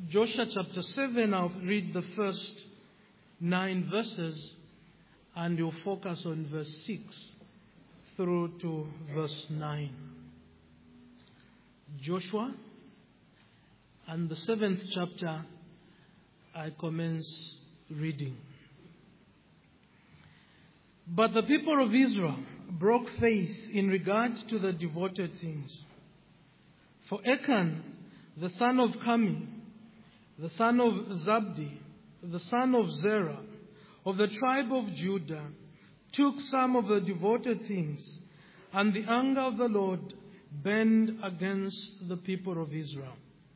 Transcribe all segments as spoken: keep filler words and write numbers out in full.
Joshua chapter seven. I'll read the first nine verses and you'll focus on verse six through to verse nine. Joshua, and the seventh chapter, I commence reading. But the people of Israel broke faith in regard to the devoted things. For Achan, the son of Carmi, the son of Zabdi, the son of Zerah, of the tribe of Judah, took some of the devoted things, and the anger of the Lord burned against the people of Israel.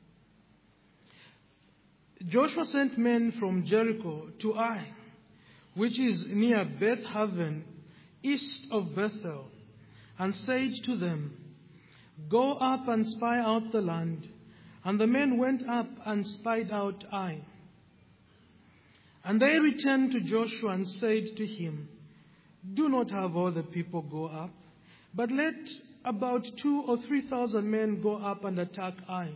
Joshua sent men from Jericho to Ai, which is near Beth Haven, east of Bethel, and said to them, Go up and spy out the land. And the men went up and spied out Ai. And they returned to Joshua and said to him, Do not have all the people go up, but let about two or three thousand men go up and attack Ai.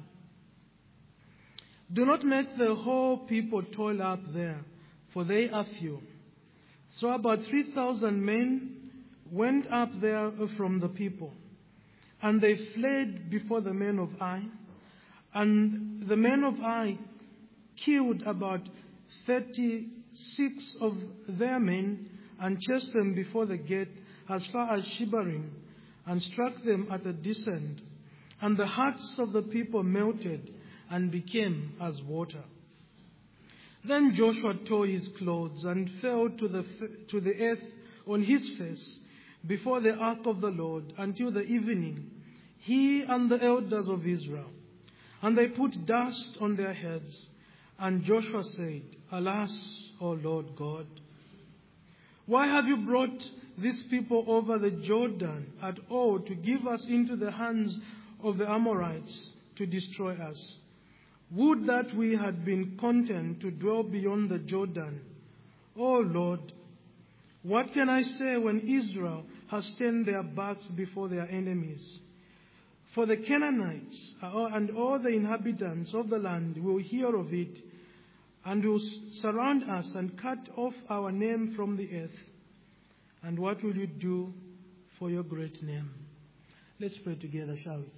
Do not make the whole people toil up there, for they are few. So about three thousand men went up there from the people, and they fled before the men of Ai. And the men of Ai killed about thirty-six of their men and chased them before the gate as far as Shebarim, and struck them at a descent. And the hearts of the people melted and became as water. Then Joshua tore his clothes and fell to the, to the earth on his face before the ark of the Lord until the evening, he and the elders of Israel. And they put dust on their heads. And Joshua said, Alas, O Lord God, why have you brought these people over the Jordan at all to give us into the hands of the Amorites to destroy us? Would that we had been content to dwell beyond the Jordan. O Lord, what can I say when Israel has turned their backs before their enemies? For the Canaanites and all the inhabitants of the land will hear of it and will surround us and cut off our name from the earth. And what will you do for your great name? Let's pray together, shall we?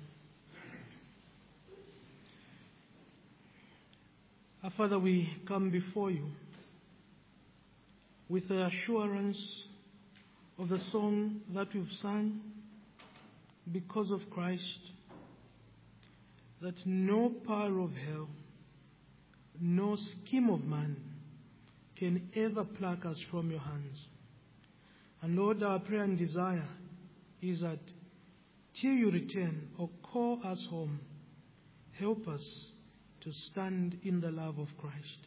Our Father, we come before you with the assurance of the song that we've sung, because of Christ, that no power of hell, no scheme of man can ever pluck us from your hands. And Lord, our prayer and desire is that till you return or call us home, help us to stand in the love of Christ.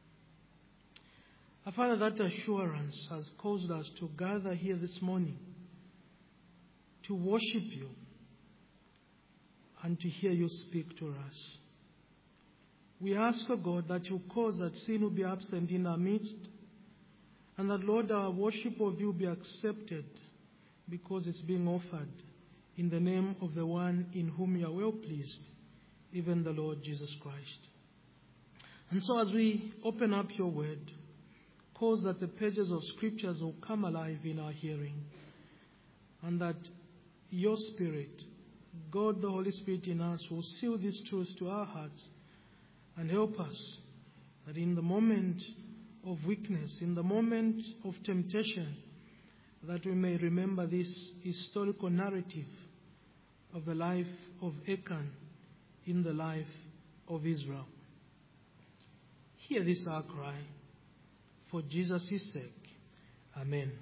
Our Father, that assurance has caused us to gather here this morning to worship you and to hear you speak to us. We ask, O God, that you cause that sin will be absent in our midst, and that, Lord, our worship of you be accepted because it's being offered in the name of the one in whom you are well pleased, even the Lord Jesus Christ. And so as we open up your word, cause that the pages of scriptures will come alive in our hearing, and that your Spirit, God the Holy Spirit in us, will seal these truths to our hearts and help us that in the moment of weakness, in the moment of temptation, that we may remember this historical narrative of the life of Achan in the life of Israel. Hear this our cry, for Jesus' sake. Amen.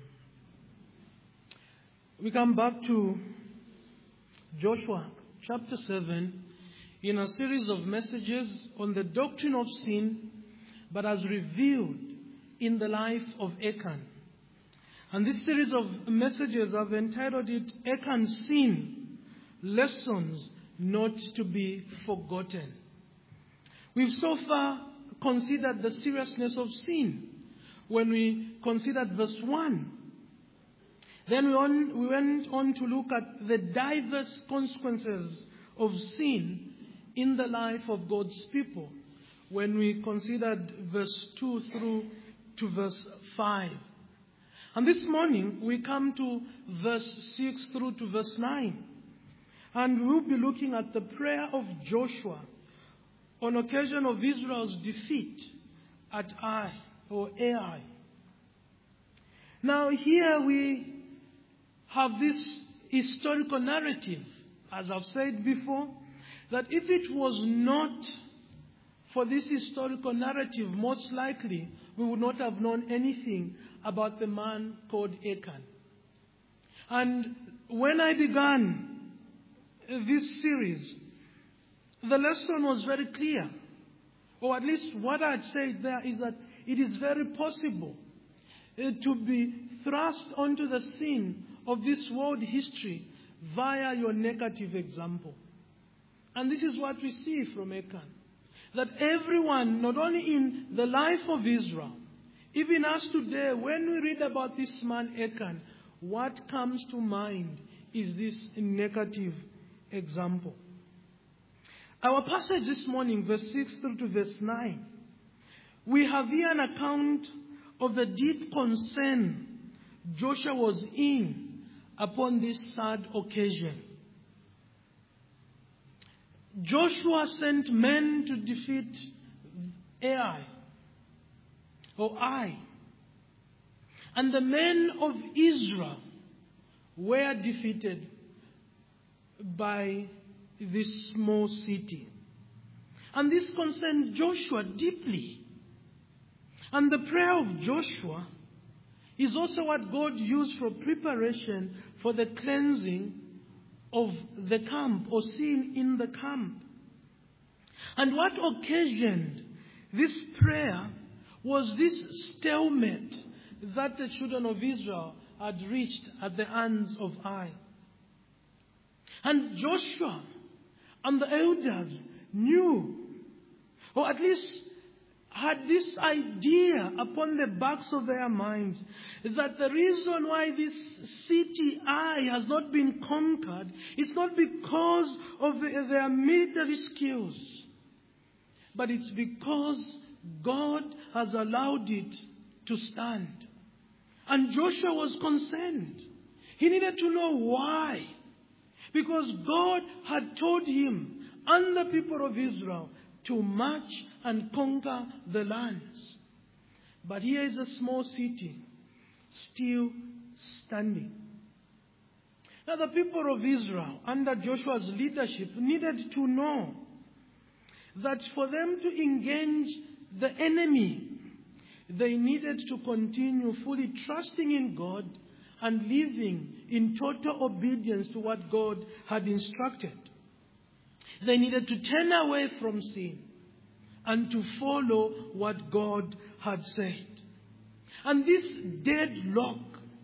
We come back to Joshua chapter seven in a series of messages on the doctrine of sin, but as revealed in the life of Achan. And this series of messages, I've entitled it Achan's Sin, Lessons Not to be Forgotten. We've so far considered the seriousness of sin when we considered verse one. Then we, on, we went on to look at the diverse consequences of sin in the life of God's people, when we considered verse two through to verse five. And this morning we come to verse six through to verse nine. And we'll be looking at the prayer of Joshua on occasion of Israel's defeat at Ai or Ai. Now here we have this historical narrative, as I've said before, that if it was not for this historical narrative, most likely we would not have known anything about the man called Achan. And when I began this series, the lesson was very clear. Or at least what I'd say there is that it is very possible uh, to be thrust onto the scene of this world history via your negative example. And this is what we see from Achan. That everyone, not only in the life of Israel, even us today, when we read about this man Achan, what comes to mind is this negative example. Our passage this morning, verse six through to verse nine, we have here an account of the deep concern Joshua was in upon this sad occasion. Joshua sent men to defeat Ai, or Ai. And the men of Israel were defeated by this small city. And this concerned Joshua deeply. And the prayer of Joshua is also what God used for preparation for the cleansing of the camp, or sin in the camp. And what occasioned this prayer was this stalemate that the children of Israel had reached at the hands of Ai. And Joshua and the elders knew, or at least had this idea upon the backs of their minds, that the reason why this city Ai has not been conquered is not because of the, their military skills, but it's because God has allowed it to stand. And Joshua was concerned. He needed to know why. Because God had told him and the people of Israel to march and conquer the lands. But here is a small city still standing. Now the people of Israel under Joshua's leadership needed to know that for them to engage the enemy, they needed to continue fully trusting in God and living in total obedience to what God had instructed. They needed to turn away from sin and to follow what God had said. And this deadlock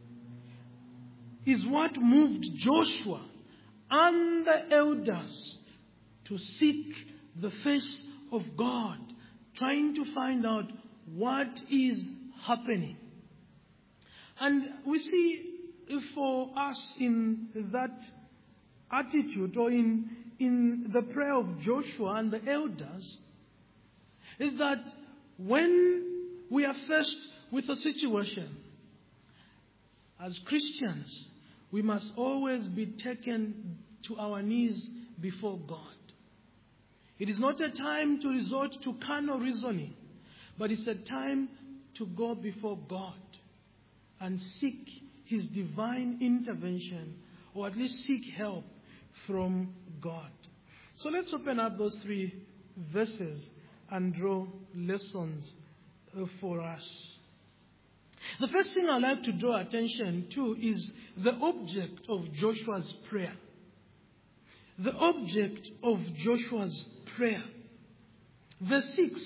is what moved Joshua and the elders to seek the face of God, trying to find out what is happening. And we see for us in that attitude, or in, in the prayer of Joshua and the elders, is that when we are faced with a situation, as Christians, we must always be taken to our knees before God. It is not a time to resort to carnal reasoning, but it's a time to go before God and seek His divine intervention, or at least seek help from God. So let's open up those three verses and draw lessons for us. The first thing I'd like to draw attention to is the object of Joshua's prayer. The object of Joshua's prayer. Verse six.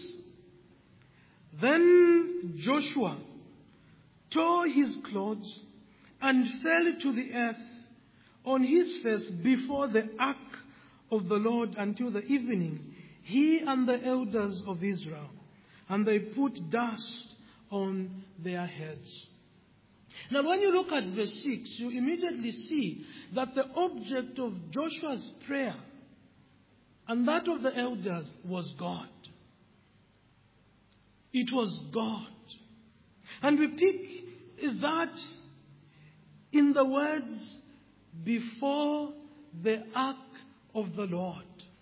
Then Joshua tore his clothes and fell to the earth on his face before the ark of the Lord until the evening, he and the elders of Israel, and they put dust on their heads. Now when you look at verse six, you immediately see that the object of Joshua's prayer and that of the elders was God. It was God. And we pick that in the words, before the ark of the Lord.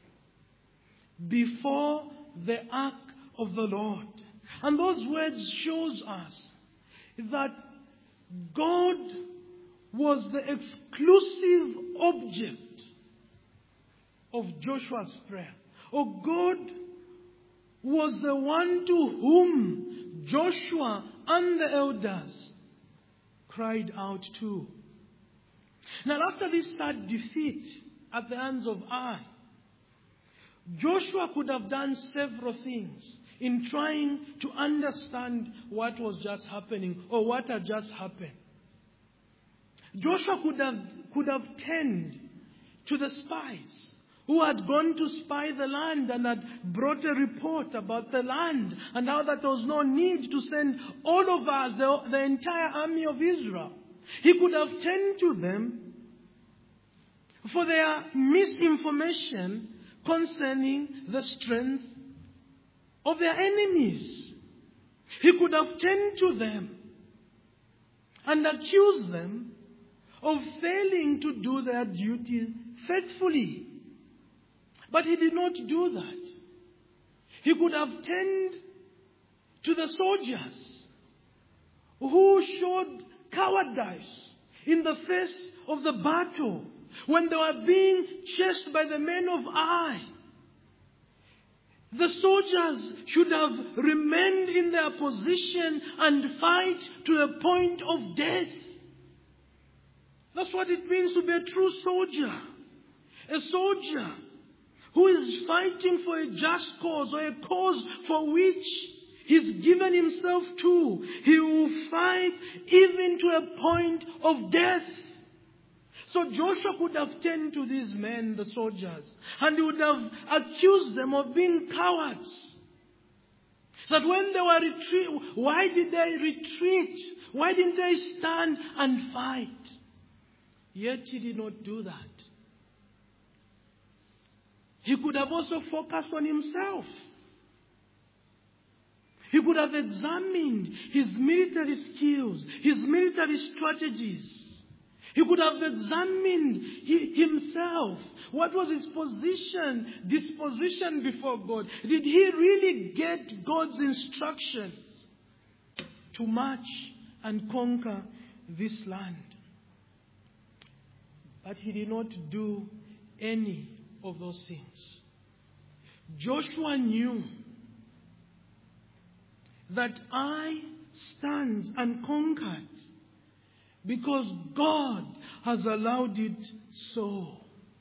Before the ark of the Lord. And those words shows us that God was the exclusive object of Joshua's prayer. Or God was the one to whom Joshua and the elders cried out to. Now after this sad defeat at the hands of Ai, Joshua could have done several things in trying to understand what was just happening or what had just happened. Joshua could have, could have turned to the spies who had gone to spy the land and had brought a report about the land and how that there was no need to send all of us, the, the entire army of Israel. He could have turned to them for their misinformation concerning the strength of their enemies. He could have turned to them and accused them of failing to do their duty faithfully. But he did not do that. He could have turned to the soldiers who showed cowardice in the face of the battle when they were being chased by the men of Ai. The soldiers should have remained in their position and fight to the point of death. That's what it means to be a true soldier. A soldier who is fighting for a just cause or a cause for which he's given himself to. He will fight even to a point of death. So Joshua could have turned to these men, the soldiers, and he would have accused them of being cowards. That when they were retreat, why did they retreat? Why didn't they stand and fight? Yet he did not do that. He could have also focused on himself. He could have examined his military skills, his military strategies. He could have examined himself. What was his position, disposition before God? Did he really get God's instructions to march and conquer this land? But he did not do any of those things. Joshua knew that Ai stands unconquered because God has allowed it so.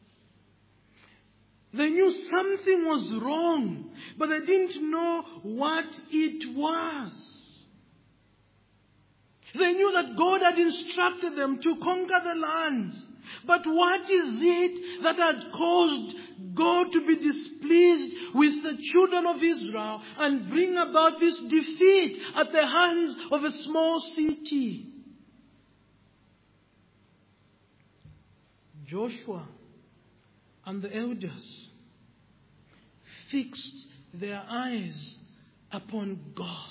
They knew something was wrong, but they didn't know what it was. They knew that God had instructed them to conquer the lands. But what is it that had caused God to be displeased with the children of Israel and bring about this defeat at the hands of a small city? Joshua and the elders fixed their eyes upon God.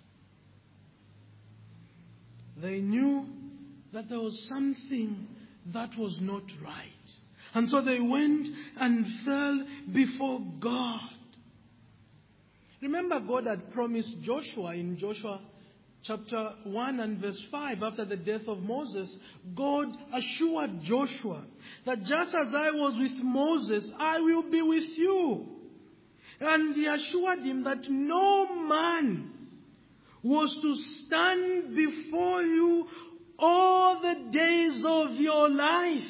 They knew that there was something that was not right. And so they went and fell before God. Remember, God had promised Joshua in Joshua chapter one and verse five, after the death of Moses, God assured Joshua that just as I was with Moses, I will be with you. And he assured him that no man was to stand before you all the days of your life.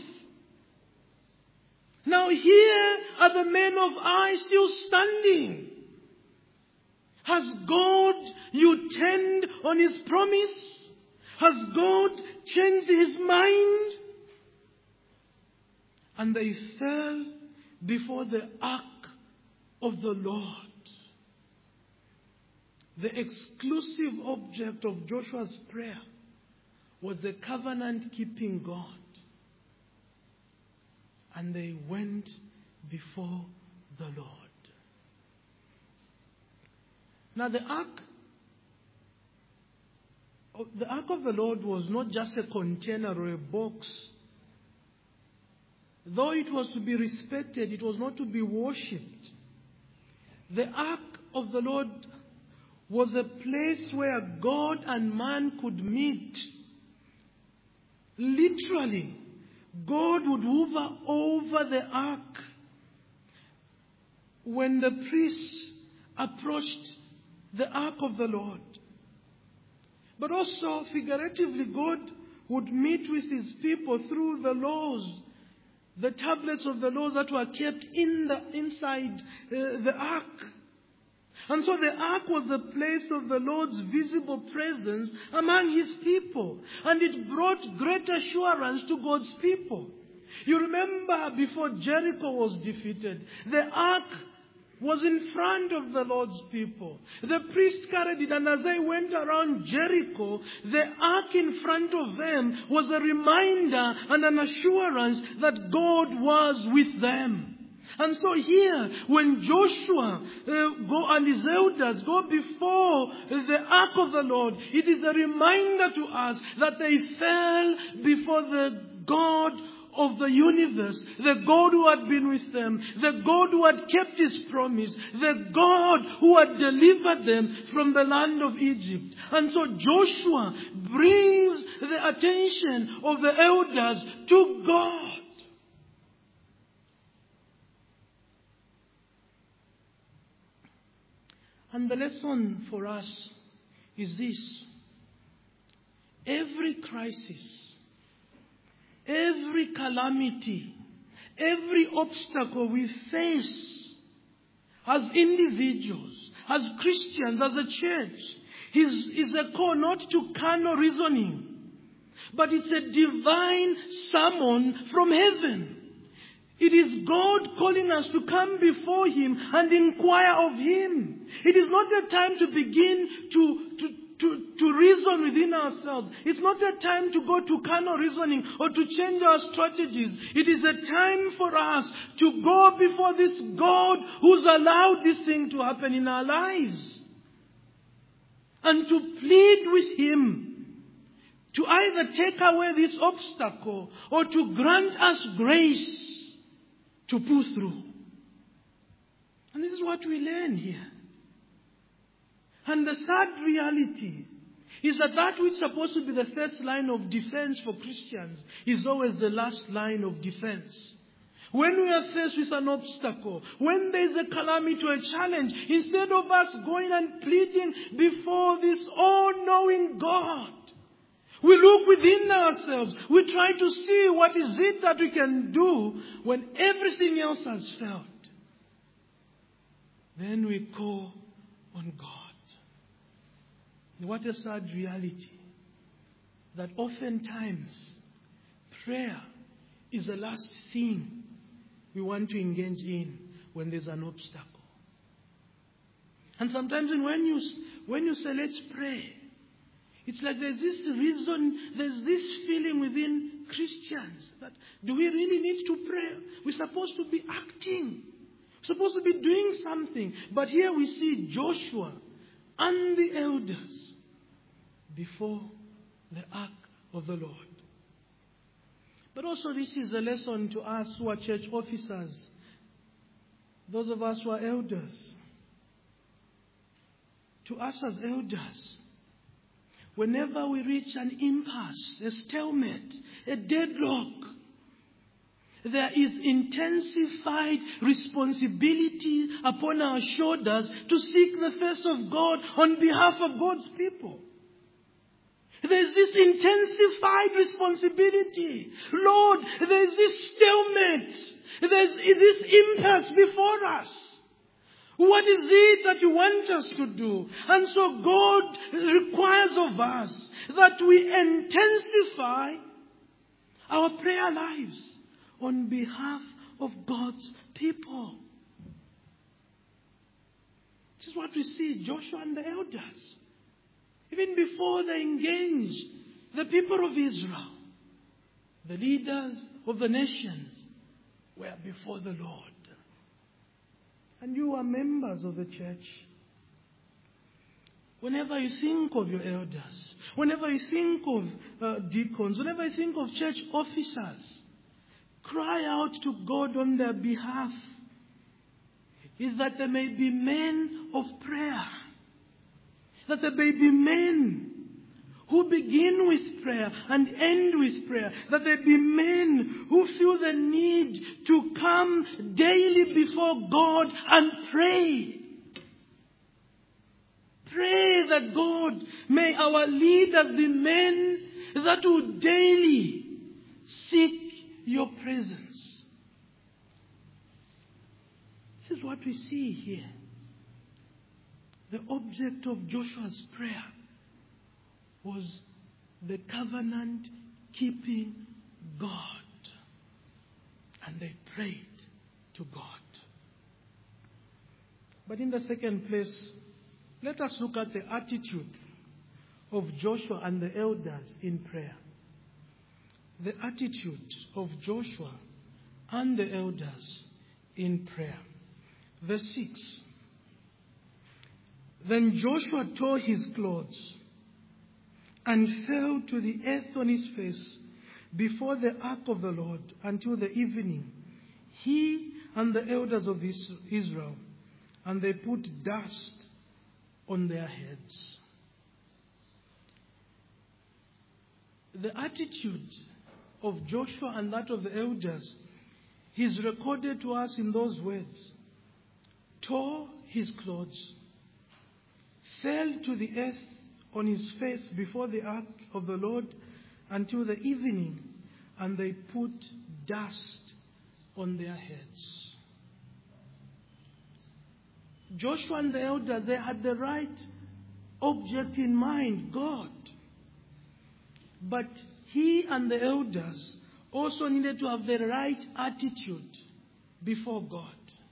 Now here are the men of Ai still standing. Has God turned on his promise? Has God changed his mind? And they fell before the ark of the Lord. The exclusive object of Joshua's prayer was the covenant-keeping God. And they went before the Lord. Now the ark the Ark of the Lord was not just a container or a box. Though it was to be respected, it was not to be worshipped. The Ark of the Lord was a place where God and man could meet. Literally, God would hover over the Ark when the priests approached the Ark of the Lord. But also, figuratively, God would meet with His people through the laws, the tablets of the laws that were kept in the inside uh, the Ark. And so the Ark was the place of the Lord's visible presence among His people. And it brought great assurance to God's people. You remember before Jericho was defeated, the Ark was in front of the Lord's people. The priest carried it, and as they went around Jericho, the Ark in front of them was a reminder and an assurance that God was with them. And so here, when Joshua uh, go and his elders go before the Ark of the Lord, it is a reminder to us that they fell before the God of the universe, the God who had been with them, the God who had kept His promise, the God who had delivered them from the land of Egypt. And so Joshua brings the attention of the elders to God. And the lesson for us is this: every crisis, every calamity, every obstacle we face as individuals, as Christians, as a church, is, is a call not to carnal reasoning, but it's a divine summon from heaven. It is God calling us to come before Him and inquire of Him. It is not a time to begin to, to, to, to reason within ourselves. It's not a time to go to carnal reasoning or to change our strategies. It is a time for us to go before this God who's allowed this thing to happen in our lives. And to plead with Him to either take away this obstacle or to grant us grace to pull through. And this is what we learn here. And the sad reality is that that which is supposed to be the first line of defense for Christians is always the last line of defense. When we are faced with an obstacle, when there is a calamity or a challenge, instead of us going and pleading before this all-knowing God, we look within ourselves. We try to see what is it that we can do when everything else has failed. Then we call on God. What a sad reality that oftentimes prayer is the last thing we want to engage in when there's an obstacle. And sometimes when you when you say let's pray, it's like there's this reason, there's this feeling within Christians that do we really need to pray? We're supposed to be acting. We're supposed to be doing something. But here we see Joshua and the elders before the ark of the Lord. But also this is a lesson to us who are church officers, those of us who are elders. To us as elders, whenever we reach an impasse, a stalemate, a deadlock, there is intensified responsibility upon our shoulders to seek the face of God on behalf of God's people. There's this intensified responsibility. Lord, there's this stalemate. There's this impasse before us. What is it that you want us to do? And so God requires of us that we intensify our prayer lives on behalf of God's people. This is what we see Joshua and the elders. Even before they engaged the people of Israel, the leaders of the nations were before the Lord. And you are members of the church. Whenever you think of your elders, whenever you think of uh, deacons, whenever you think of church officers, cry out to God on their behalf, is that there may be men of prayer, that there may be men who begin with prayer and end with prayer, that there be men who feel the need to come daily before God and pray. Pray that God, may our leaders be men that will daily seek your presence. This is what we see here. The object of Joshua's prayer was the covenant-keeping God. And they prayed to God. But in the second place, let us look at the attitude of Joshua and the elders in prayer. The attitude of Joshua and the elders in prayer. Verse six. Then Joshua tore his clothes and fell to the earth on his face before the ark of the Lord until the evening, he and the elders of Israel, and they put dust on their heads. The attitude of Joshua and that of the elders is recorded to us in those words: tore his clothes, fell to the earth on his face before the ark of the Lord until the evening, and they put dust on their heads. Joshua and the elders, they had the right object in mind, God. But he and the elders also needed to have the right attitude before God.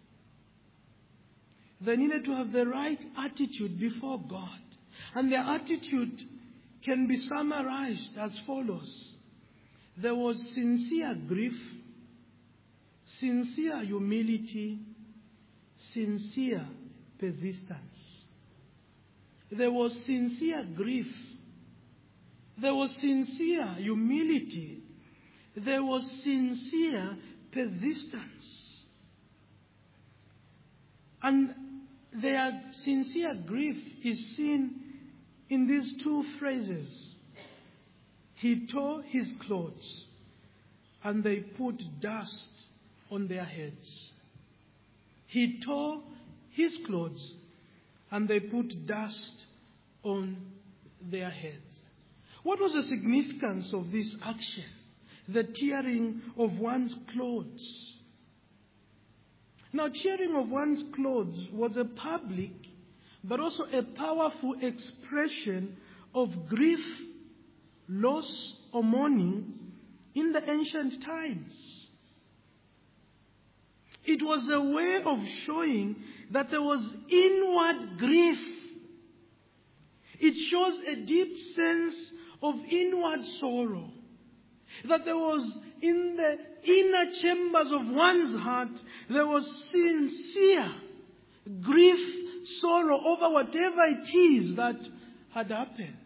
They needed to have the right attitude before God. And their attitude can be summarized as follows. There was sincere grief, sincere humility, sincere persistence. There was sincere grief. There was sincere humility. There was sincere persistence. And their sincere grief is seen in these two phrases. He tore his clothes, and they put dust on their heads. He tore his clothes, and they put dust on their heads. What was the significance of this action? The tearing of one's clothes. Now, tearing of one's clothes was a public, but also a powerful expression of grief, loss, or mourning in the ancient times. It was a way of showing that there was inward grief. It shows a deep sense of inward sorrow. That there was, in the inner chambers of one's heart, there was sincere grief, sorrow over whatever it is that had happened.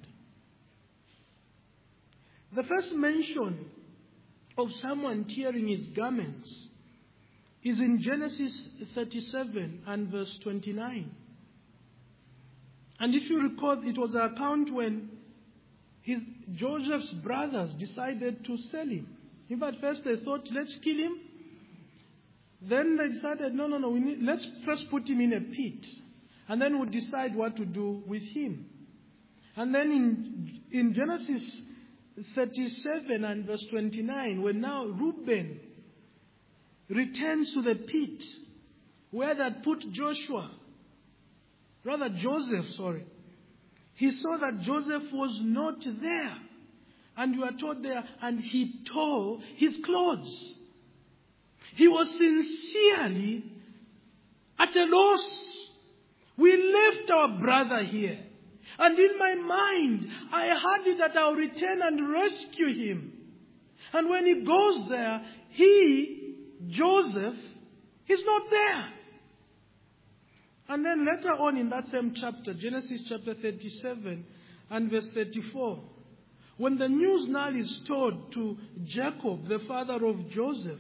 The first mention of someone tearing his garments is in Genesis thirty-seven and verse twenty-nine. And if you recall, it was an account when his Joseph's brothers decided to sell him. If at first they thought, let's kill him. Then they decided, no, no, no, we need, let's first put him in a pit. And then we'll decide what to do with him. And then in, in Genesis thirty-seven and verse twenty-nine, when now Reuben returns to the pit where they had put Joshua, rather Joseph, sorry. He saw that Joseph was not there. And you are told there, and he tore his clothes. He was sincerely at a loss. We left our brother here. And in my mind, I had it that I'll return and rescue him. And when he goes there, he, Joseph, is not there. And then later on in that same chapter, Genesis chapter thirty-seven and verse thirty-four, when the news now is told to Jacob, the father of Joseph,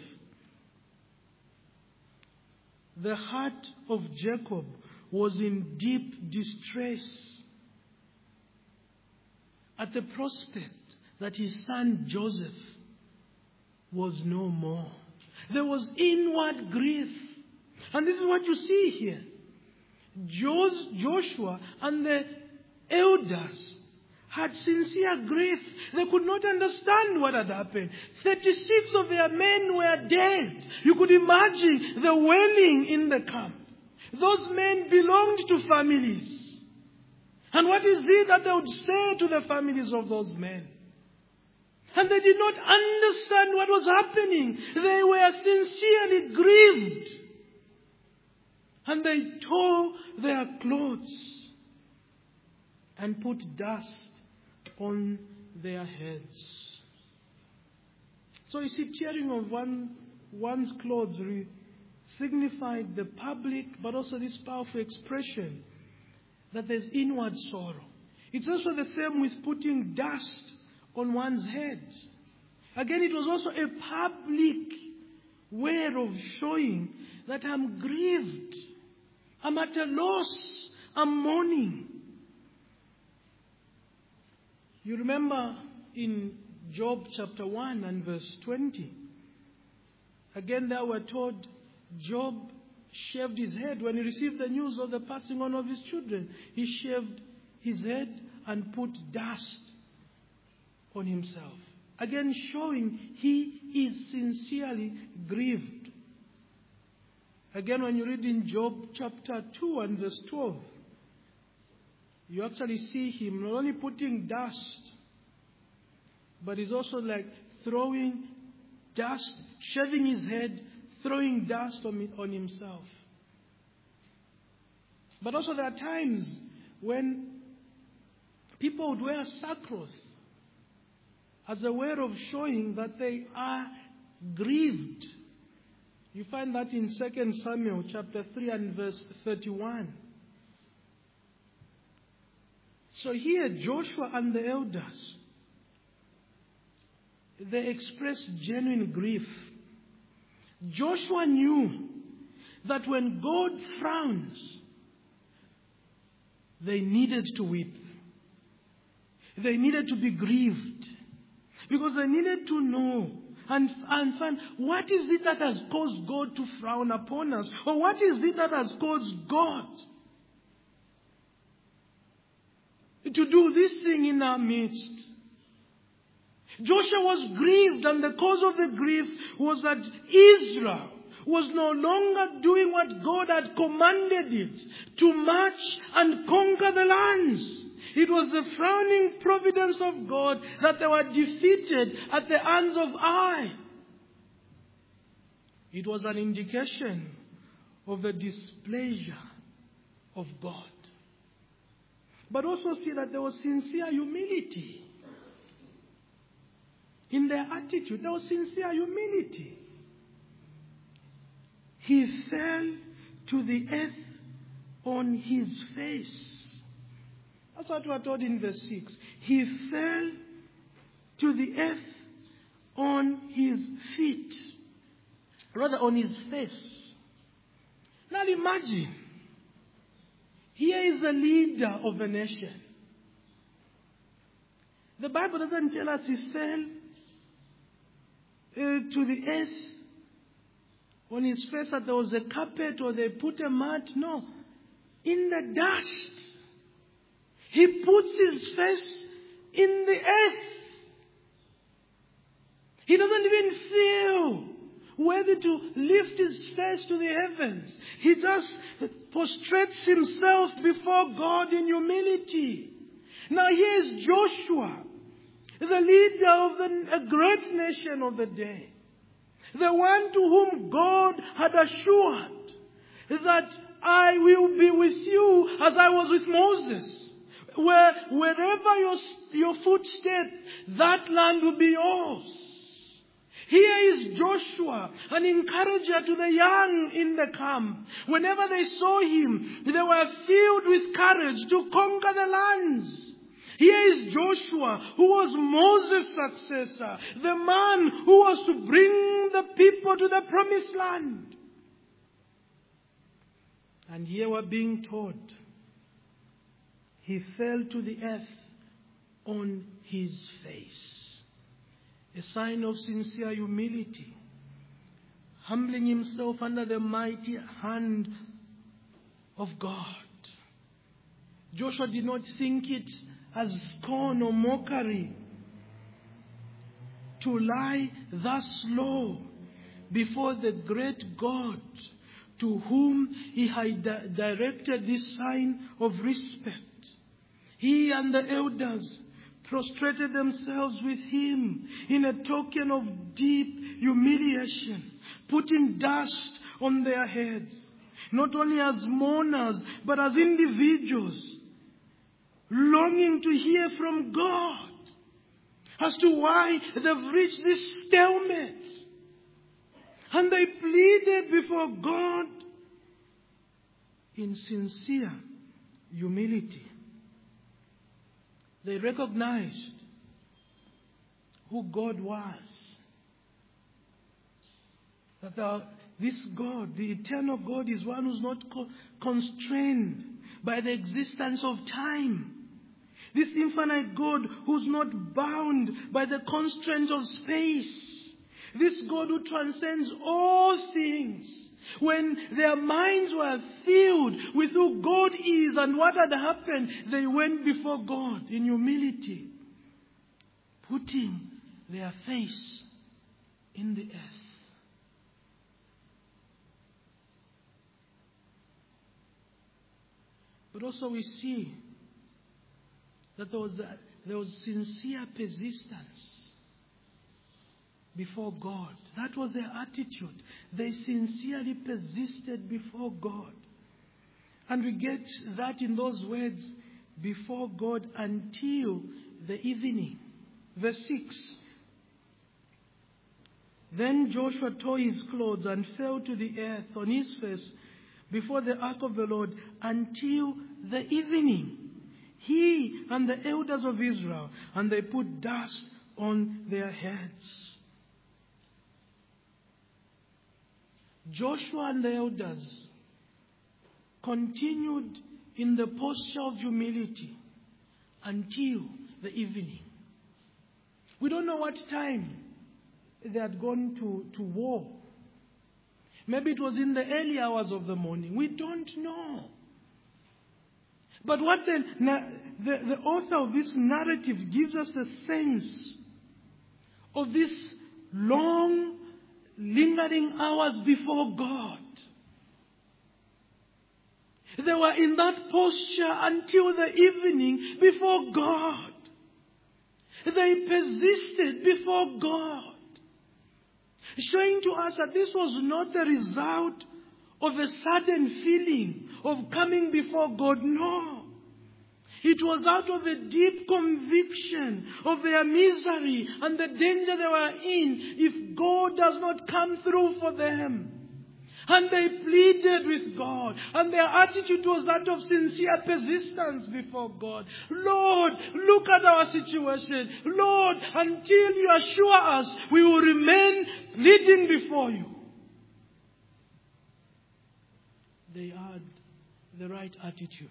the heart of Jacob was in deep distress at the prospect that his son Joseph was no more. There was inward grief. And this is what you see here. Joshua and the elders had sincere grief. They could not understand what had happened. thirty-six of their men were dead. You could imagine the wailing in the camp. Those men belonged to families. And what is it that they would say to the families of those men? And they did not understand what was happening. They were sincerely grieved. And they tore their clothes and put dust on their heads. So you see, tearing of one, one's clothes re- signified the public, but also this powerful expression that there's inward sorrow. It's also the same with putting dust on one's head. Again, it was also a public way of showing that I'm grieved. I'm at a loss. I'm mourning. You remember in Job chapter one and verse twenty. Again, there we're told Job shaved his head when he received the news of the passing on of his children. He shaved his head and put dust on himself. Again, showing he is sincerely grieved. Again, when you read in Job chapter two and verse twelve, you actually see him not only putting dust, but he's also like throwing dust, shaving his head, throwing dust on, on himself. But also there are times when people would wear sackcloth as a way of showing that they are grieved. You find that in Second Samuel chapter three and verse thirty-one. So here, Joshua and the elders, they expressed genuine grief. Joshua knew that when God frowns, they needed to weep. They needed to be grieved. Because they needed to know and understand what is it that has caused God to frown upon us? Or what is it that has caused God to do this thing in our midst? Joshua was grieved, and the cause of the grief was that Israel was no longer doing what God had commanded it, to march and conquer the lands. It was the frowning providence of God that they were defeated at the hands of Ai. It was an indication of the displeasure of God. But also see that there was sincere humility in their attitude. There was sincere humility. He fell to the earth on his face. That's what we are told in verse six. He fell to the earth on his feet. Rather, on his face. Now imagine. Here is the leader of a nation. The Bible doesn't tell us he fell uh, to the earth on his face, that there was a carpet or they put a mat. No. In the dust. He puts his face in the earth. He doesn't even feel whether to lift his face to the heavens. He just prostrates himself before God in humility. Now here's Joshua, the leader of the, a great nation of the day. The one to whom God had assured that I will be with you as I was with Moses. Where, wherever your, your foot steps, that land will be yours. Here is Joshua, an encourager to the young in the camp. Whenever they saw him, they were filled with courage to conquer the lands. Here is Joshua, who was Moses' successor, the man who was to bring the people to the promised land. And here we're being told, he fell to the earth on his face. A sign of sincere humility, humbling himself under the mighty hand of God. Joshua did not think it as scorn or mockery to lie thus low before the great God to whom he had di- directed this sign of respect. He and the elders prostrated themselves with him in a token of deep humiliation, putting dust on their heads, not only as mourners, but as individuals, longing to hear from God as to why they've reached this stalemate. And they pleaded before God in sincere humility. They recognized who God was. That our, this God, the eternal God, is one who's not co- constrained by the existence of time. This infinite God who's not bound by the constraints of space. This God who transcends all things. When their minds were filled with who God is and what had happened, they went before God in humility, putting their face in the earth. But also we see that there was, a, there was sincere persistence before God. That was their attitude. They sincerely persisted before God. And we get that in those words, before God until the evening. Verse six. Then Joshua tore his clothes and fell to the earth on his face before the ark of the Lord until the evening. He and the elders of Israel, and they put dust on their heads. Joshua and the elders continued in the posture of humility until the evening. We don't know what time they had gone to, to war. Maybe it was in the early hours of the morning. We don't know. But what the, the, the author of this narrative gives us the sense of this long, lingering hours before God. They were in that posture until the evening before God. They persisted before God, showing to us that this was not the result of a sudden feeling of coming before God. No. It was out of a deep conviction of their misery and the danger they were in if God does not come through for them. And they pleaded with God. And their attitude was that of sincere persistence before God. Lord, look at our situation. Lord, until you assure us, we will remain pleading before you. They had the right attitude.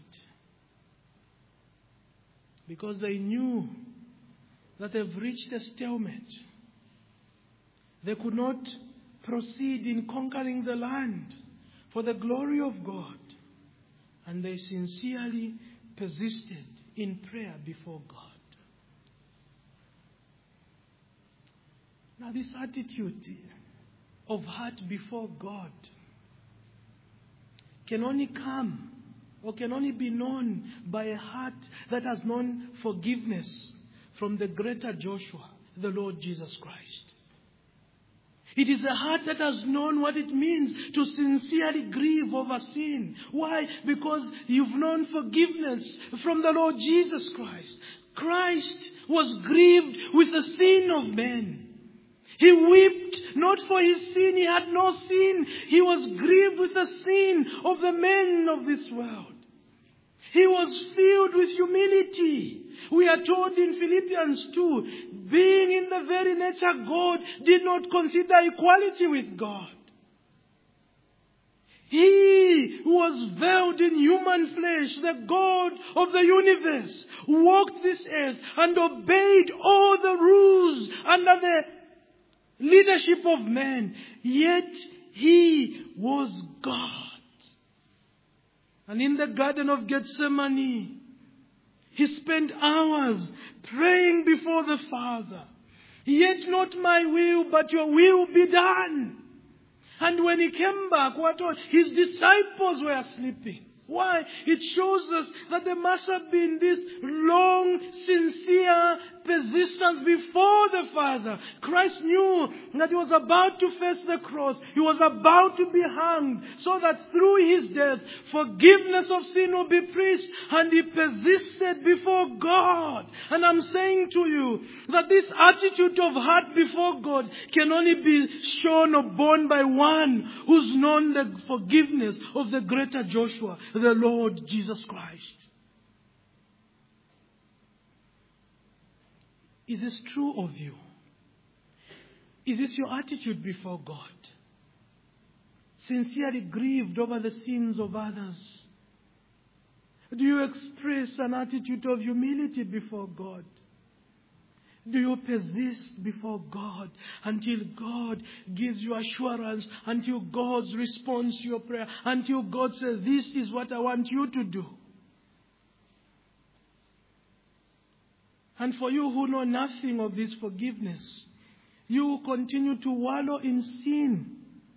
Because they knew that they've reached a stalemate. They could not proceed in conquering the land for the glory of God. And they sincerely persisted in prayer before God. Now, this attitude of heart before God can only come or can only be known by a heart that has known forgiveness from the greater Joshua, the Lord Jesus Christ. It is a heart that has known what it means to sincerely grieve over sin. Why? Because you've known forgiveness from the Lord Jesus Christ. Christ was grieved with the sin of men. He wept not for his sin. He had no sin. He was grieved with the sin of the men of this world. He was filled with humility. We are told in Philippians two, being in the very nature God, did not consider equality with God. He who was veiled in human flesh, the God of the universe, walked this earth and obeyed all the rules under the leadership of man. Yet he was God. And in the Garden of Gethsemane, he spent hours praying before the Father. Yet not my will, but your will be done. And when he came back, what was, his disciples were sleeping. Why? It shows us that there must have been this long, sincere persistence before the Father. Christ knew that he was about to face the cross. He was about to be hanged, so that through his death, forgiveness of sin will be preached. And he persisted before God. And I'm saying to you that this attitude of heart before God can only be shown or borne by one who's known the forgiveness of the greater Joshua, the Lord Jesus Christ. Is this true of you? Is this your attitude before God? Sincerely grieved over the sins of others? Do you express an attitude of humility before God? Do you persist before God until God gives you assurance, until God responds to your prayer, until God says, this is what I want you to do? And for you who know nothing of this forgiveness, you continue to wallow in sin.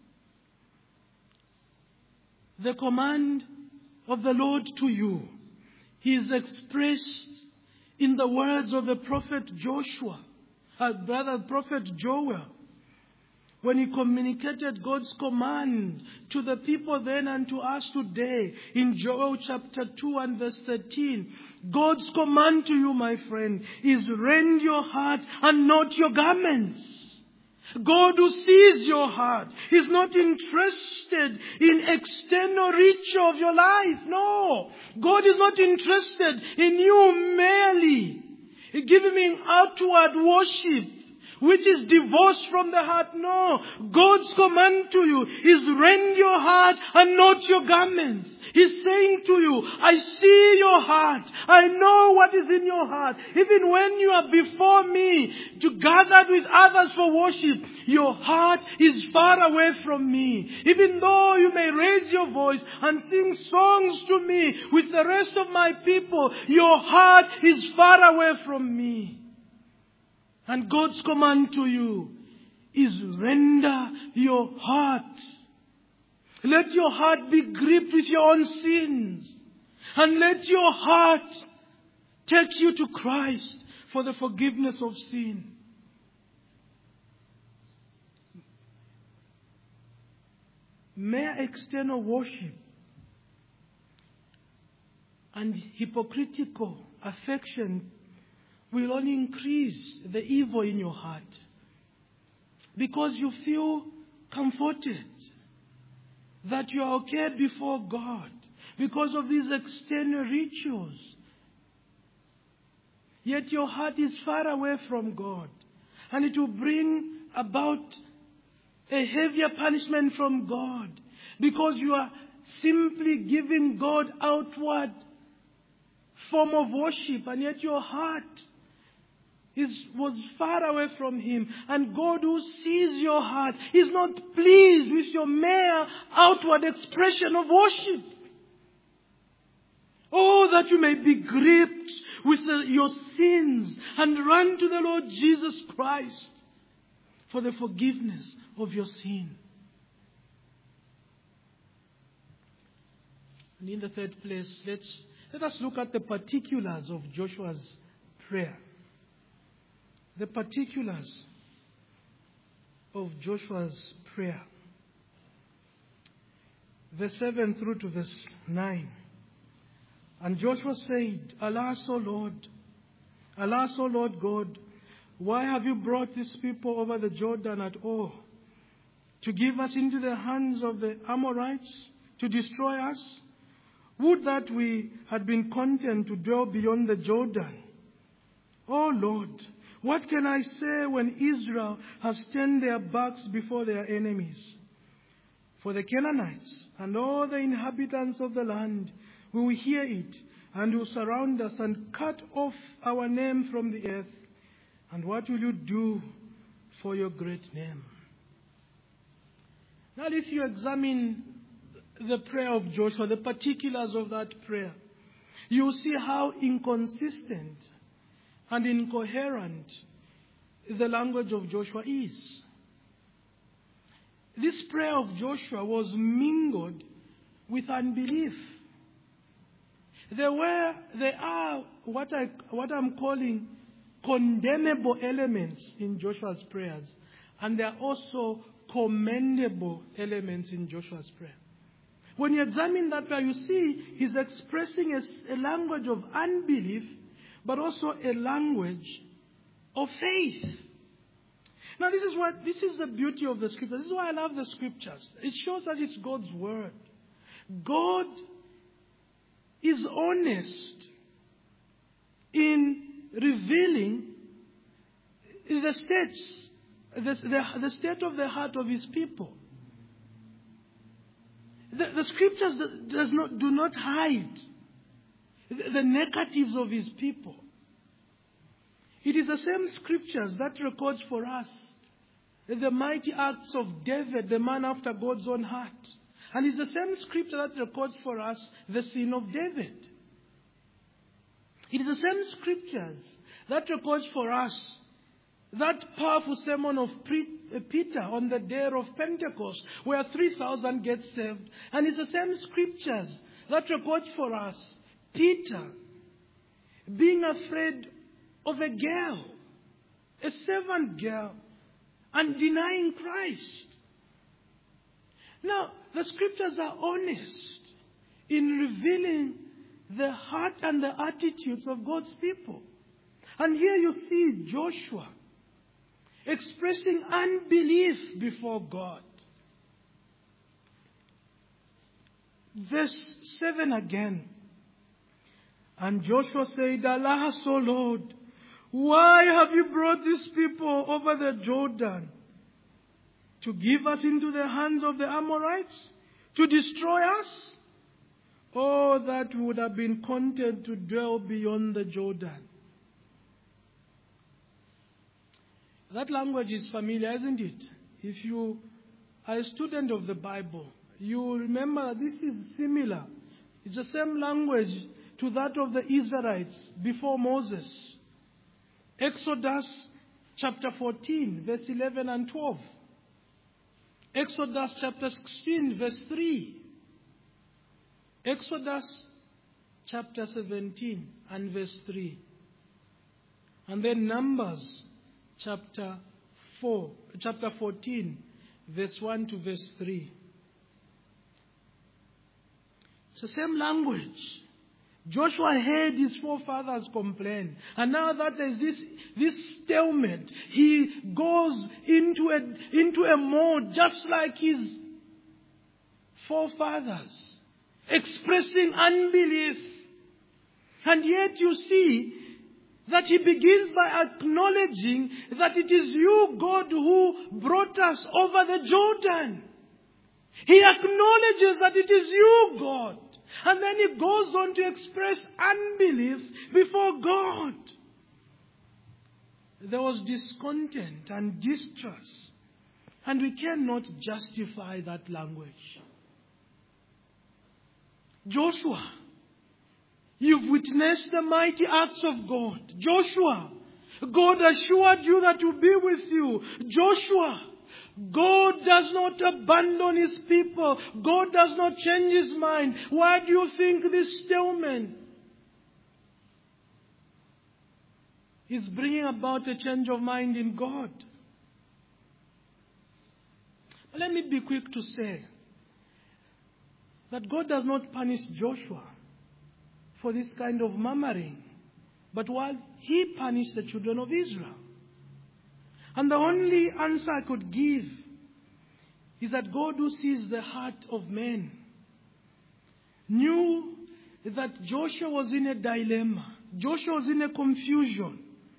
The command of the Lord to you is expressed in the words of the prophet Joshua, uh, brother prophet Joel, when he communicated God's command to the people then and to us today in Joel chapter two and verse thirteen. God's command to you, my friend, is rend your heart and not your garments. God who sees your heart is not interested in external ritual of your life. No. God is not interested in you merely giving him outward worship, which is divorced from the heart. No. God's command to you is rend your heart and not your garments. He's saying to you, I see your heart. I know what is in your heart. Even when you are before me to gathered with others for worship, your heart is far away from me. Even though you may raise your voice and sing songs to me with the rest of my people, your heart is far away from me. And God's command to you is render your heart. Let your heart be gripped with your own sins. And let your heart take you to Christ for the forgiveness of sin. Mere external worship and hypocritical affection will only increase the evil in your heart. Because you feel comforted that you are okay before God because of these external rituals. Yet your heart is far away from God. And it will bring about a heavier punishment from God because you are simply giving God outward form of worship, and yet your heart is was far away from him. And God who sees your heart is not pleased with your mere outward expression of worship. Oh, that you may be gripped with the, your sins and run to the Lord Jesus Christ for the forgiveness of your sin. And in the third place, let's let us look at the particulars of Joshua's prayer. The particulars of Joshua's prayer. Verse seven through to verse nine. And Joshua said, Alas, O Lord, alas, O Lord God, why have you brought these people over the Jordan at all? To give us into the hands of the Amorites, to destroy us? Would that we had been content to dwell beyond the Jordan. Oh Lord, what can I say when Israel has turned their backs before their enemies? For the Canaanites and all the inhabitants of the land will hear it and will surround us and cut off our name from the earth. And what will you do for your great name? Now, if you examine the prayer of Joshua, the particulars of that prayer, you will see how inconsistent and incoherent the language of Joshua is. This prayer of Joshua was mingled with unbelief. There were, there are what I what I'm calling condemnable elements in Joshua's prayers, and there are also commendable elements in Joshua's prayer. When you examine that prayer, you see he's expressing a, a language of unbelief, but also a language of faith. Now, this is what this is the beauty of the Scriptures. This is why I love the Scriptures. It shows that it's God's word. God is honest in revealing the states, the, the, the state of the heart of His people. The, the Scriptures does not, do not hide the, the negatives of His people. It is the same Scriptures that records for us the mighty acts of David, the man after God's own heart. And it's the same Scripture that records for us the sin of David. It is the same Scriptures that records for us that powerful sermon of Peter on the day of Pentecost, where three thousand get saved. And it's the same Scriptures that records for us Peter being afraid of a girl, a servant girl, and denying Christ. Now, the Scriptures are honest in revealing the heart and the attitudes of God's people. And here you see Joshua expressing unbelief before God. Verse seven again. And Joshua said, Alas, O Lord, why have you brought these people over the Jordan? To give us into the hands of the Amorites? To destroy us? Oh, that we would have been content to dwell beyond the Jordan. That language is familiar, isn't it? If you are a student of the Bible, you will remember that this is similar. It's the same language to that of the Israelites before Moses. Exodus chapter fourteen, verse eleven and twelve. Exodus chapter sixteen, verse three. Exodus chapter seventeen and verse three. And then Numbers chapter four, chapter fourteen, verse one to verse three. It's the same language. Joshua heard his forefathers complain. And now that there's this, this stalemate, he goes into a, into a mode just like his forefathers, expressing unbelief. And yet you see that he begins by acknowledging that it is you, God, who brought us over the Jordan. He acknowledges that it is you, God. And then he goes on to express unbelief before God. There was discontent and distrust. And we cannot justify that language. Joshua, you've witnessed the mighty acts of God. Joshua, God assured you that He'll be with you. Joshua, God does not abandon His people. God does not change His mind. Why do you think this stalemate is bringing about a change of mind in God? But let me be quick to say that God does not punish Joshua for this kind of murmuring, but while He punished the children of Israel. And the only answer I could give is that God, who sees the heart of men, knew that Joshua was in a dilemma. Joshua was in a confusion.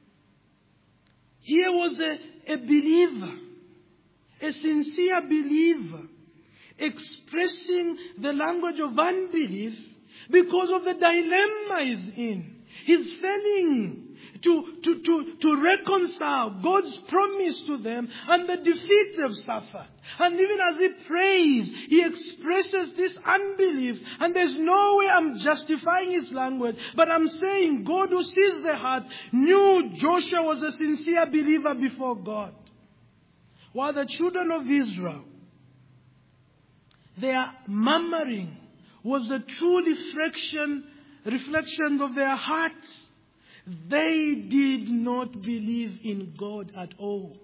Here was a, a believer, a sincere believer, expressing the language of unbelief because of the dilemma he's in. He's failing to, to, to, to reconcile God's promise to them and the defeat they've suffered. And even as he prays, he expresses this unbelief. And there's no way I'm justifying his language, but I'm saying God, who sees the heart, knew Joshua was a sincere believer before God. While the children of Israel, their murmuring was the true reflection, reflection of their hearts. They did not believe in God at all.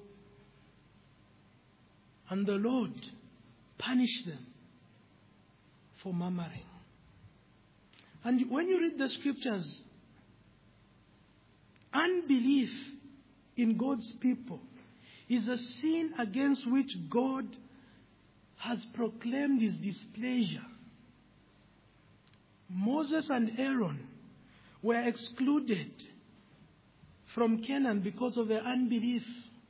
And the Lord punished them for murmuring. And when you read the scriptures, unbelief in God's people is a sin against which God has proclaimed his displeasure. Moses and Aaron were excluded from Canaan because of their unbelief.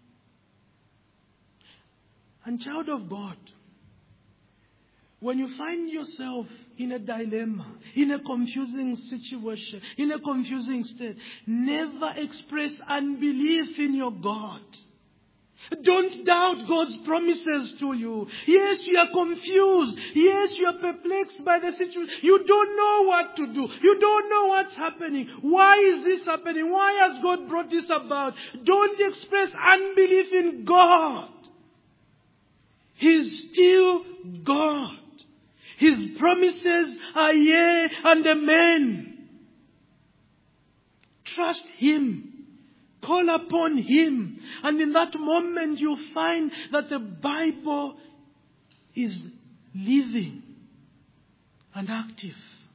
And child of God, when you find yourself in a dilemma, in a confusing situation, in a confusing state, never express unbelief in your God. Don't doubt God's promises to you. Yes, you are confused. Yes, you are perplexed by the situation. You don't know what to do. You don't know what's happening. Why is this happening? Why has God brought this about? Don't express unbelief in God. He's still God. His promises are yea and amen. Trust Him. Call upon Him. And in that moment you find that the Bible is living and active.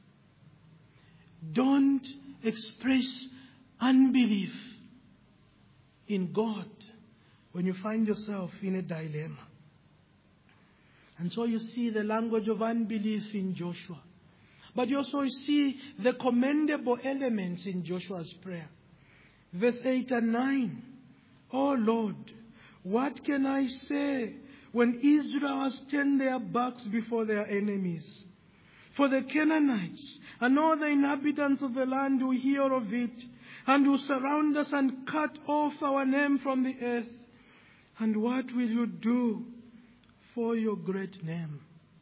Don't express unbelief in God when you find yourself in a dilemma. And so you see the language of unbelief in Joshua. But you also see the commendable elements in Joshua's prayer. Verse eight and nine. Oh Lord, what can I say when Israel has turned their backs before their enemies? For the Canaanites and all the inhabitants of the land who hear of it, and who surround us and cut off our name from the earth. And what will you do for your great name?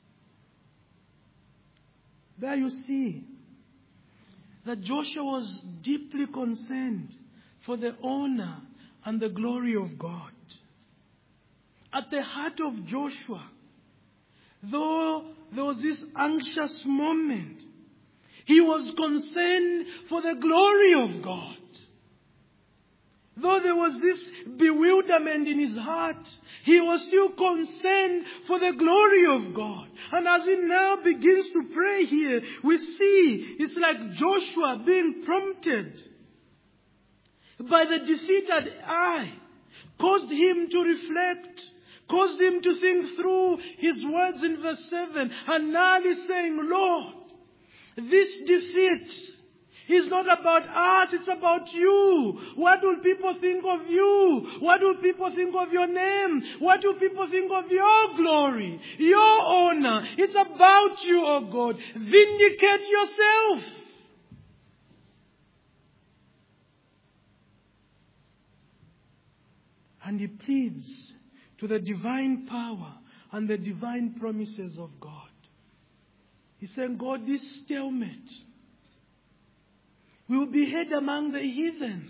There you see that Joshua was deeply concerned for the honor and the glory of God. At the heart of Joshua, though there was this anxious moment, he was concerned for the glory of God. Though there was this bewilderment in his heart, he was still concerned for the glory of God. And as he now begins to pray here, we see it's like Joshua being prompted by the defeated Ai, caused him to reflect, caused him to think through his words in verse seven. And now he's saying, Lord, this defeat is not about us, it's about you. What will people think of you? What will people think of your name? What will people think of your glory, your honor? It's about you, oh God. Vindicate yourself. And he pleads to the divine power and the divine promises of God. He's saying, God, this stalemate will be heard among the heathens.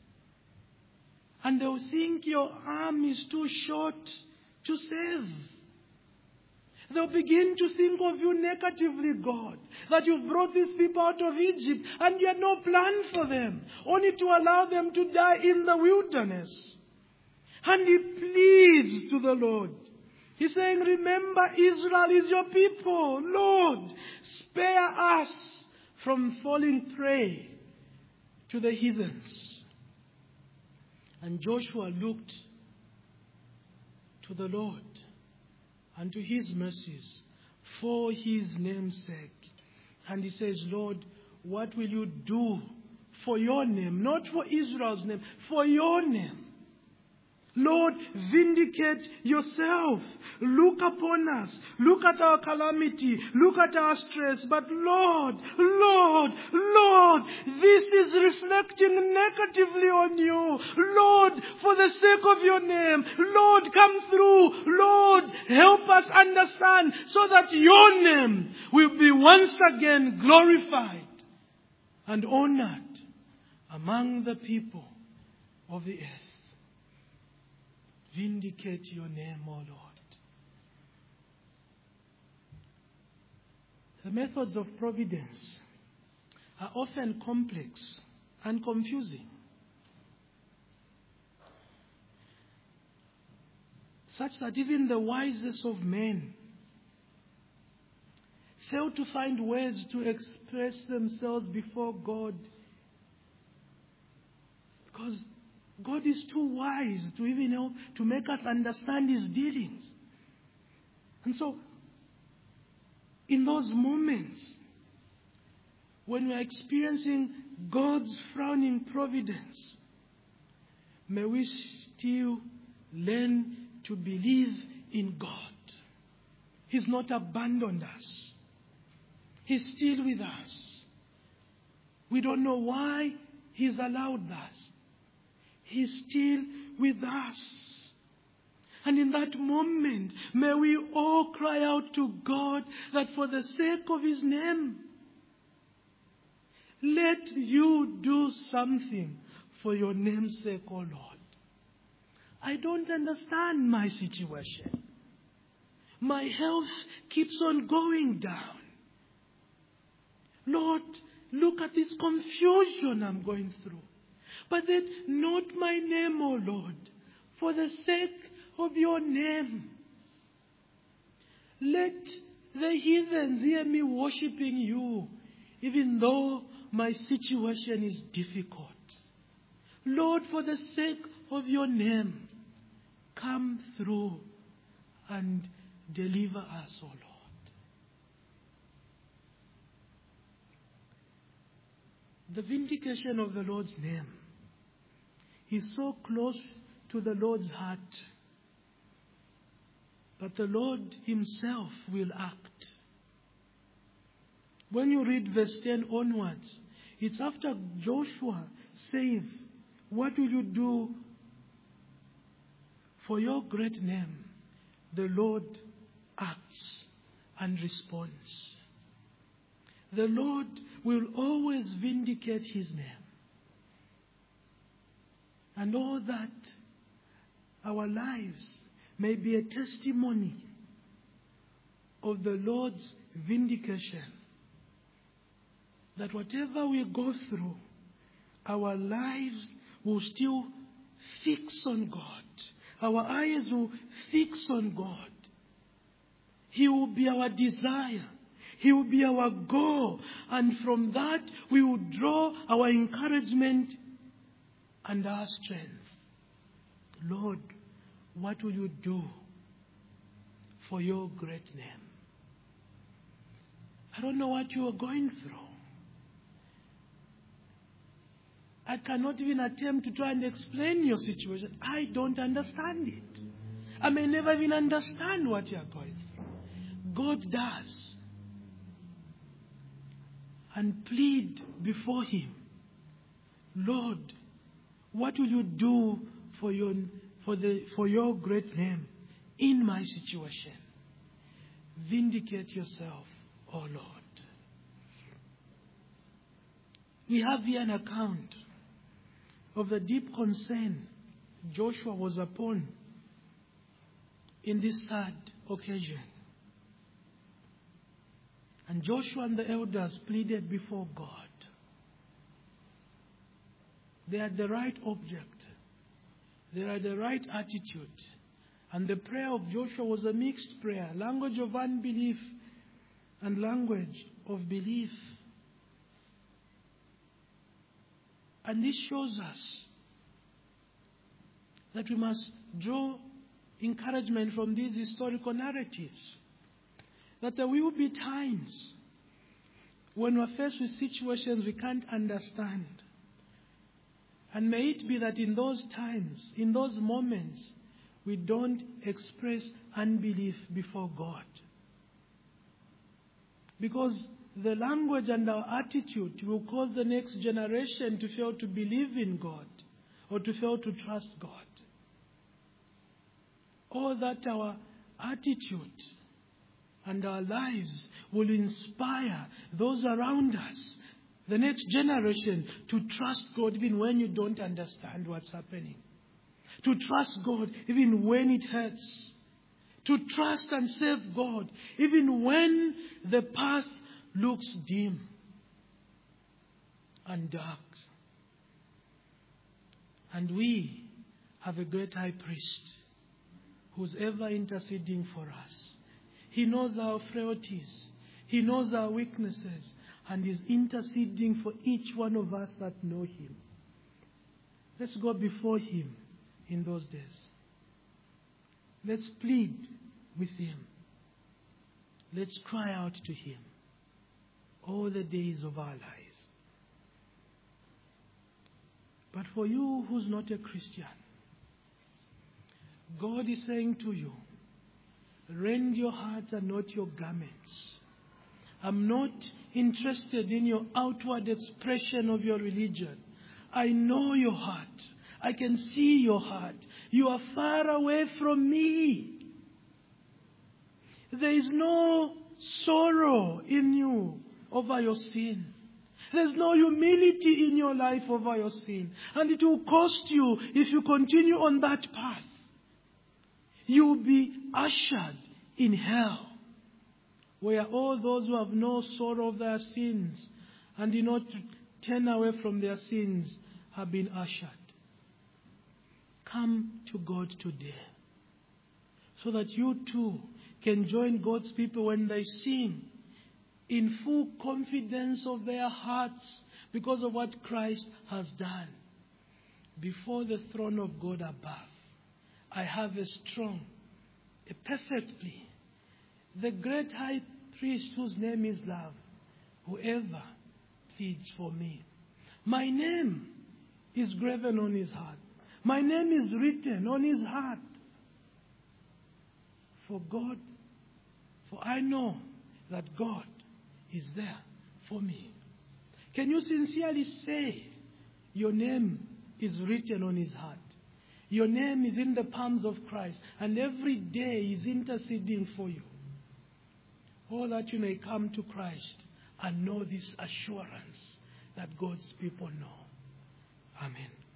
And they'll think your arm is too short to save. They'll begin to think of you negatively, God. That you've brought these people out of Egypt and you had no plan for them. Only to allow them to die in the wilderness. And he pleads to the Lord. He's saying, remember, Israel is your people. Lord, spare us from falling prey to the heathens. And Joshua looked to the Lord and to His mercies for His name's sake. And he says, Lord, what will you do for your name? Not for Israel's name, for your name. Lord, vindicate yourself. Look upon us. Look at our calamity. Look at our stress. But Lord, Lord, Lord, this is reflecting negatively on you. Lord, for the sake of your name, Lord, come through. Lord, help us understand so that your name will be once again glorified and honored among the people of the earth. Vindicate your name, O Lord. The methods of providence are often complex and confusing, such that even the wisest of men fail to find words to express themselves before God, because God is too wise to even help to make us understand His dealings. And so, in those moments when we are experiencing God's frowning providence, may we still learn to believe in God. He's not abandoned us. He's still with us. We don't know why He's allowed us. He's still with us. And in that moment, may we all cry out to God that for the sake of His name, let you do something for your name's sake, O Lord. I don't understand my situation. My health keeps on going down. Lord, look at this confusion I'm going through. But then, not my name, O Lord, for the sake of your name. Let the heathens hear me worshipping you, even though my situation is difficult. Lord, for the sake of your name, come through and deliver us, O Lord. The vindication of the Lord's name is so close to the Lord's heart. But the Lord Himself will act. When you read verse ten onwards, it's after Joshua says, what will you do for your great name? The Lord acts and responds. The Lord will always vindicate His name. And all that our lives may be a testimony of the Lord's vindication. That whatever we go through, our lives will still fix on God. Our eyes will fix on God. He will be our desire. He will be our goal. And from that, we will draw our encouragement and our strength. Lord, what will you do for your great name? I don't know what you are going through. I cannot even attempt to try and explain your situation. I don't understand it. I may never even understand what you are going through. God does. And plead before Him, Lord, what will you do for your for the for your great name in my situation? Vindicate yourself, O Lord. We have here an account of the deep concern Joshua was upon in this third occasion. And Joshua and the elders pleaded before God. They had the right object. They had the right attitude. And the prayer of Joshua was a mixed prayer. Language of unbelief and language of belief. And this shows us that we must draw encouragement from these historical narratives. That there will be times when we're faced with situations we can't understand. And may it be that in those times, in those moments, we don't express unbelief before God. Because the language and our attitude will cause the next generation to fail to believe in God or to fail to trust God. Or that our attitude and our lives will inspire those around us, the next generation, to trust God even when you don't understand what's happening. To trust God even when it hurts. To trust and serve God even when the path looks dim and dark. And we have a great high priest who's ever interceding for us. He knows our frailties. He knows our weaknesses. And is interceding for each one of us that know Him. Let's go before Him in those days. Let's plead with Him. Let's cry out to Him all the days of our lives. But for you who's not a Christian, God is saying to you, rend your heart and not your garments. I'm not interested in your outward expression of your religion. I know your heart. I can see your heart. You are far away from me. There is no sorrow in you over your sin. There's no humility in your life over your sin. And it will cost you if you continue on that path. You will be ushered in hell, where all those who have no sorrow of their sins and do not turn away from their sins have been ushered. Come to God today, so that you too can join God's people when they sing in full confidence of their hearts because of what Christ has done. Before the throne of God above, I have a strong, a perfect plea. The great high priest whose name is love, whoever pleads for me. My name is graven on his heart. My name is written on his heart. For God, for I know that God is there for me. Can you sincerely say your name is written on his heart? Your name is in the palms of Christ, and every day He is interceding for you. Oh, that you may come to Christ and know this assurance that God's people know. Amen.